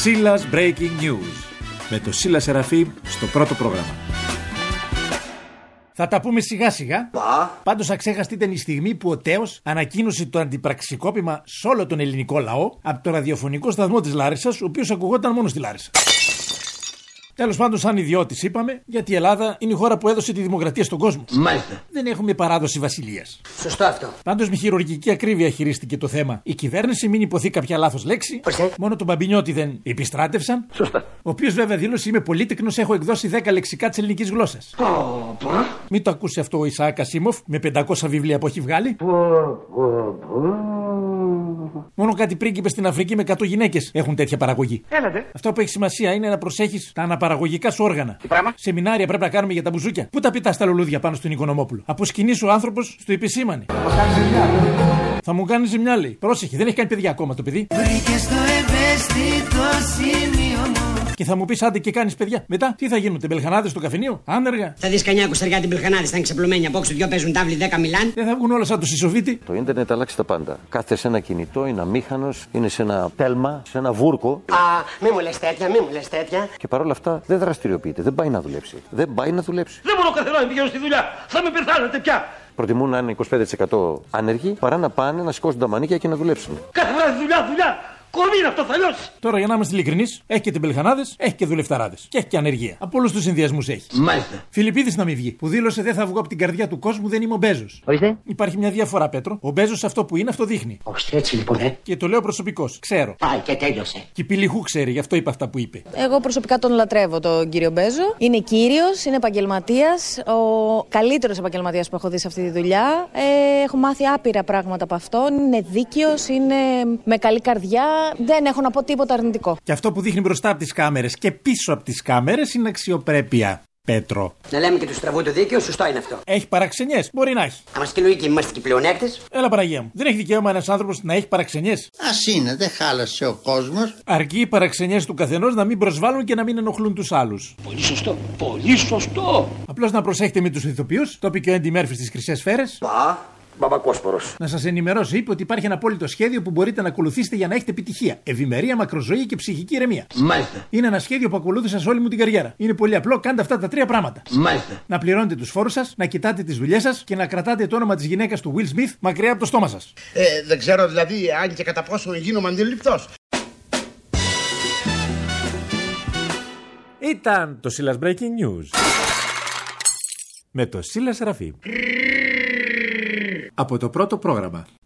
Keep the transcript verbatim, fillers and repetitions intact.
Σίλας Breaking News με το Σίλα Σεραφείμ στο πρώτο πρόγραμμα. Θα τα πούμε σιγά σιγά. Πάντως αξέχαστη ήταν η στιγμή που ο Τέος ανακοίνωσε το αντιπραξικόπημα σε όλο τον ελληνικό λαό από το ραδιοφωνικό σταθμό της Λάρισσας, ο οποίος ακουγόταν μόνο στη Λάρισα. Τέλος πάντων, σαν ιδιώτης είπαμε, γιατί η Ελλάδα είναι η χώρα που έδωσε τη δημοκρατία στον κόσμο. Μάλιστα. Δεν έχουμε παράδοση βασιλείας. Σωστό αυτό. Πάντως με χειρουργική ακρίβεια χειρίστηκε το θέμα η κυβέρνηση, μην υποθεί κάποια λάθος λέξη. Ορίστε. Μόνο τον Μπαμπινιώτη δεν επιστράτευσαν. Σωστά. Ο οποίος βέβαια δήλωσε: είμαι πολύτεκνος, έχω εκδώσει δέκα λεξικά της ελληνικής γλώσσας. Πω, πω. Μην το ακούσει αυτό ο Ισαάκ Ασίμοφ με πεντακόσια βιβλία που έχει βγάλει. Πω, πω, πω. Μόνο κάτι πρίγκιπες στην Αφρική με εκατό γυναίκες έχουν τέτοια παραγωγή. Έλατε. Αυτό που έχει σημασία είναι να προσέχεις τα αναπαραγωγικά σου όργανα. Τι πράγμα? Σεμινάρια πρέπει να κάνουμε για τα μπουζούκια. Πού τα πετάς τα λουλούδια πάνω στον Οικονομόπουλο? Από σκηνή ο άνθρωπος στο επισήμανε. Θα μου κάνει ζημιά, λέει. Πρόσεχε, δεν έχει κάνει παιδιά ακόμα το παιδί. Βρήκες το ευαίσθητο σημείο μου. Και θα μου πεις άντε και κάνεις παιδιά. Μετά τι θα γίνουν, τεμπελχανάδες στο καφενείο, άνεργα. Θα δεις κανιά κουσταριά την πελχανάδες, θα είναι ξεπλωμένοι από όξω, δυο παίζουν τάβλη, δέκα μιλάν. Δεν θα βγουν όλα σαν το Σισοβίτη. Το ίντερνετ αλλάξει τα πάντα. Κάθε σε ένα κινητό, είναι αμήχανος, είναι σε ένα τέλμα, σε ένα βούρκο. Α, μη μου λες τέτοια, μη μου λες τέτοια. Και παρόλα αυτά δεν δραστηριοποιείται, δεν πάει να δουλέψει. Δεν πάει να δουλέψει. Δεν μπορώ καθόλου να πηγαίνω στη δουλειά. Θα με πεθάνετε πια. Προτιμούν να είναι είκοσι πέντε τοις εκατό άνεργοι παρά να πάνε να σηκώσουν τα μανίκια και να δουλέψουν. Κάθε βράδυ δουλειά, δουλειά. Κορμί είναι αυτό, θα λιώσει. Τώρα για να είμαστε ειλικρινείς, έχει και τεμπελχανάδες, έχει και δουλευταράδες. Και έχει και ανεργία. Από όλους τους συνδυασμούς έχει. Μάλιστα. Φιλιππίδης να μην βγει, που δήλωσε δεν θα βγω από την καρδιά του κόσμου, δεν είμαι ο Μπέζος. Ορίστε. Υπάρχει μια διαφορά, Πέτρο. Ο Μπέζος αυτό που είναι, αυτό δείχνει. Όχι έτσι λοιπόν, ε. Και το λέω προσωπικώς. Ξέρω. Πάει και τέλειωσε. Και η Πηλιχού ξέρει, γι' αυτό είπε αυτά που είπε. Εγώ προσωπικά τον λατρεύω τον κύριο Μπέζο. Είναι κύριος, είναι επαγγελματίας, ο καλύτερος επαγγελματίας που έχω δει σε αυτή τη δουλειά. Ε, έχω μάθει άπειρα πράγματα από αυτόν. Είναι δίκαιος, είναι με καλή καρδιά. Δεν έχω να πω τίποτα αρνητικό. Και αυτό που δείχνει μπροστά από τις κάμερες και πίσω από τις κάμερες είναι αξιοπρέπεια. Πέτρο. Να λέμε και του στραβού το δίκαιο, σωστό είναι αυτό. Έχει παραξενιές, μπορεί να έχει. Αν είμαστε λογικοί, είμαστε και πλεονέκτες. Έλα, Παναγία μου. Δεν έχει δικαίωμα ένας άνθρωπος να έχει παραξενιές. Ας είναι, δεν χάλασε ο κόσμος. Αρκεί οι παραξενιές του καθενός να μην προσβάλλουν και να μην ενοχλούν τους άλλους. Πολύ σωστό, πολύ σωστό. Απλώς να προσέχετε με τους ηθοποιούς. Το είπε και ο Έντι Μέρφυ στις Χρυσές Σφαίρες. Πα, μπαμπακόσπορος. Να σας ενημερώσω, είπε ότι υπάρχει ένα απόλυτο σχέδιο που μπορείτε να ακολουθήσετε για να έχετε επιτυχία. Ευημερία, μακροζωή και ψυχική ηρεμία. Μάλιστα. Είναι ένα σχέδιο που ακολούθησα σε όλη μου την καριέρα. Είναι πολύ απλό, κάντε αυτά τα τρία πράγματα. Μάλιστα. Να πληρώνετε τους φόρους σας, να κοιτάτε τις δουλειές σας και να κρατάτε το όνομα της γυναίκας του Will Smith μακριά από το στόμα σας. Ε, δεν ξέρω δηλαδή αν και κατά πόσο γίνομαι αντιληπτός. Ήταν το Σίλας Breaking News με το Σίλα Σεραφείμ από το πρώτο πρόγραμμα.